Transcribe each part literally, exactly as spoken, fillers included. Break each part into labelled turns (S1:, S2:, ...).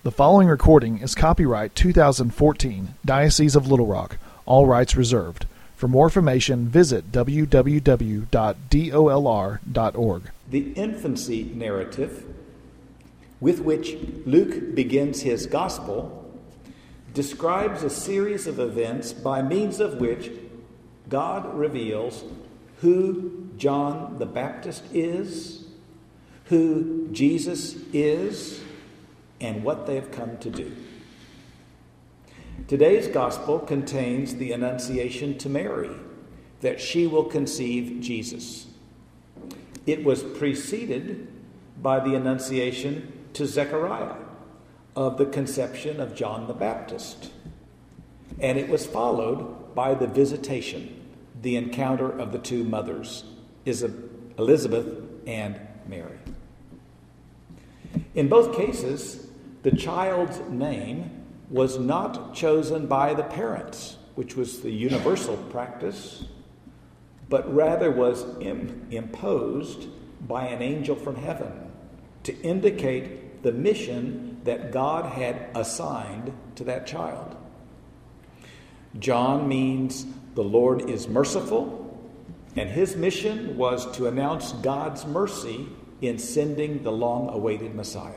S1: The following recording is copyright two thousand fourteen, Diocese of Little Rock. All rights reserved. For more information, visit w w w dot dolr dot org.
S2: The infancy narrative with which Luke begins his gospel describes a series of events by means of which God reveals who John the Baptist is, who Jesus is, and what they have come to do. Today's gospel contains the annunciation to Mary that she will conceive Jesus. It was preceded by the annunciation to Zechariah of the conception of John the Baptist. And it was followed by the visitation, the encounter of the two mothers, Elizabeth and Mary. In both cases, the child's name was not chosen by the parents, which was the universal practice, but rather was im- imposed by an angel from heaven to indicate the mission that God had assigned to that child. John means the Lord is merciful, and his mission was to announce God's mercy in sending the long-awaited Messiah.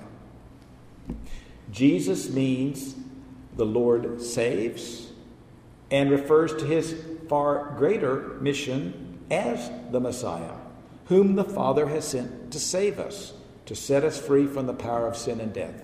S2: Jesus means the Lord saves and refers to his far greater mission as the Messiah, whom the Father has sent to save us, to set us free from the power of sin and death.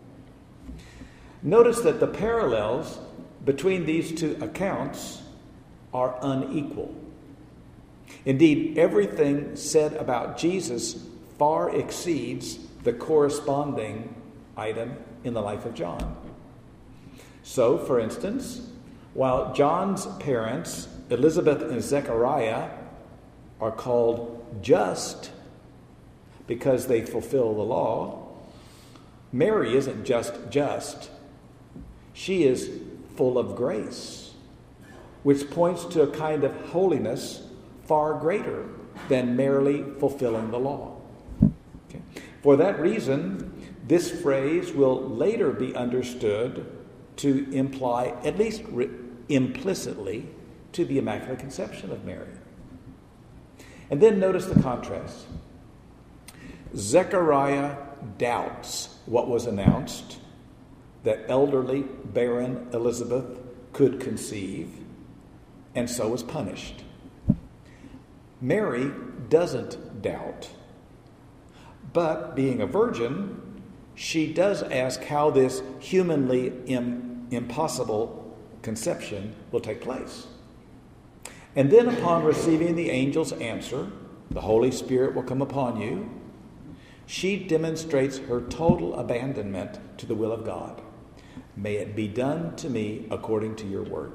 S2: Notice that the parallels between these two accounts are unequal. Indeed, everything said about Jesus far exceeds the corresponding item in the life of John. So, for instance, while John's parents, Elizabeth and Zechariah, are called just because they fulfill the law, Mary isn't just just. She is full of grace, which points to a kind of holiness far greater than merely fulfilling the law. Okay. For that reason, this phrase will later be understood to imply, at least re- implicitly, to the Immaculate Conception of Mary. And then notice the contrast. Zechariah doubts what was announced, that elderly, barren Elizabeth could conceive, and so was punished. Mary doesn't doubt, but being a virgin, she does ask how this humanly im- impossible conception will take place. And then upon receiving the angel's answer, the Holy Spirit will come upon you, she demonstrates her total abandonment to the will of God. May it be done to me according to your word.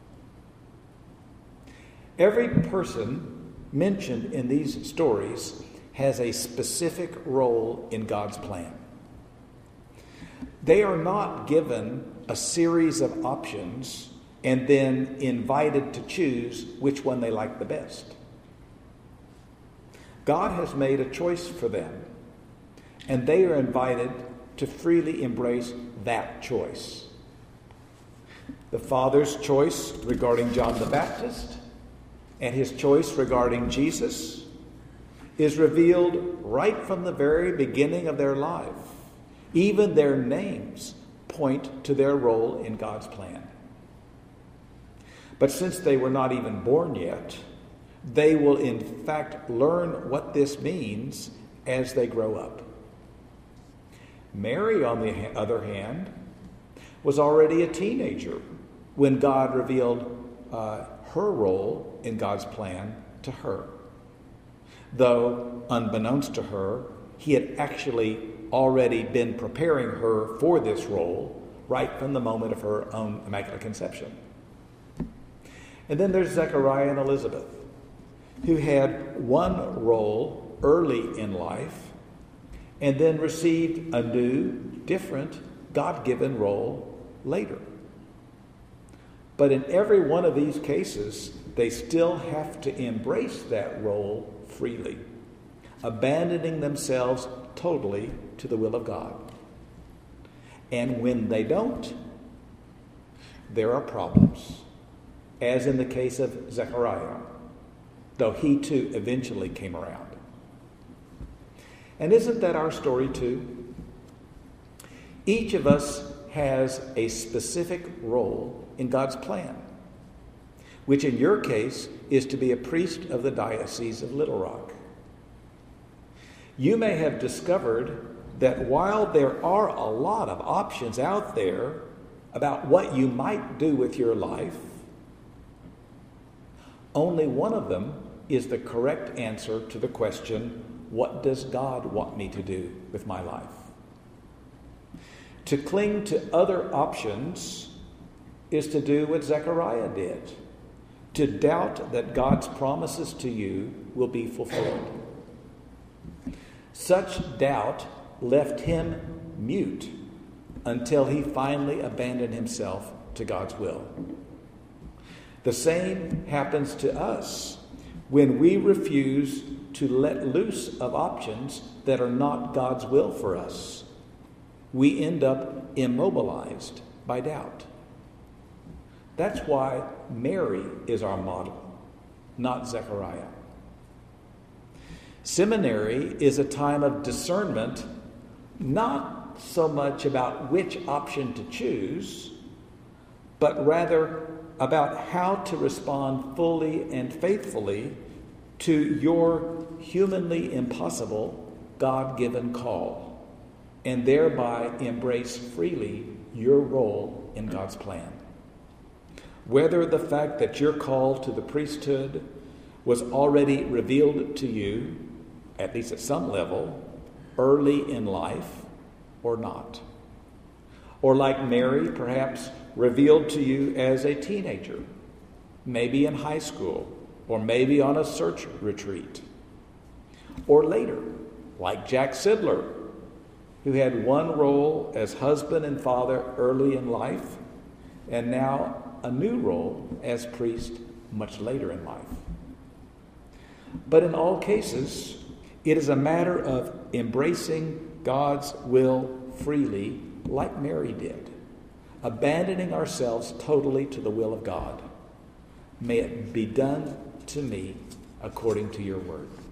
S2: Every person mentioned in these stories has a specific role in God's plan. They are not given a series of options and then invited to choose which one they like the best. God has made a choice for them, and they are invited to freely embrace that choice. The Father's choice regarding John the Baptist and his choice regarding Jesus is revealed right from the very beginning of their life. Even their names point to their role in God's plan. But since they were not even born yet, they will in fact learn what this means as they grow up. Mary, on the other hand, was already a teenager when God revealed uh, her role in God's plan to her. Though, unbeknownst to her, he had actually already been preparing her for this role right from the moment of her own Immaculate Conception. And then there's Zechariah and Elizabeth, who had one role early in life and then received a new, different, God-given role later. But in every one of these cases, they still have to embrace that role freely, abandoning themselves totally to the will of God. And when they don't, there are problems, as in the case of Zechariah, though he too eventually came around. And isn't that our story too? Each of us has a specific role in God's plan, which in your case is to be a priest of the Diocese of Little Rock. You may have discovered that while there are a lot of options out there about what you might do with your life, only one of them is the correct answer to the question, what does God want me to do with my life? To cling to other options is to do what Zechariah did, to doubt that God's promises to you will be fulfilled. Such doubt left him mute until he finally abandoned himself to God's will. The same happens to us when we refuse to let loose of options that are not God's will for us. We end up immobilized by doubt. That's why Mary is our model, not Zechariah. Seminary is a time of discernment, not so much about which option to choose, but rather about how to respond fully and faithfully to your humanly impossible God-given call, and thereby embrace freely your role in God's plan. Whether the fact that your call to the priesthood was already revealed to you, at least at some level, early in life or not. Or like Mary, perhaps revealed to you as a teenager, maybe in high school, or maybe on a search retreat. Or later, like Jack Sidler, who had one role as husband and father early in life, and now a new role as priest much later in life. But in all cases, it is a matter of embracing God's will freely, like Mary did, abandoning ourselves totally to the will of God. May it be done to me according to your word.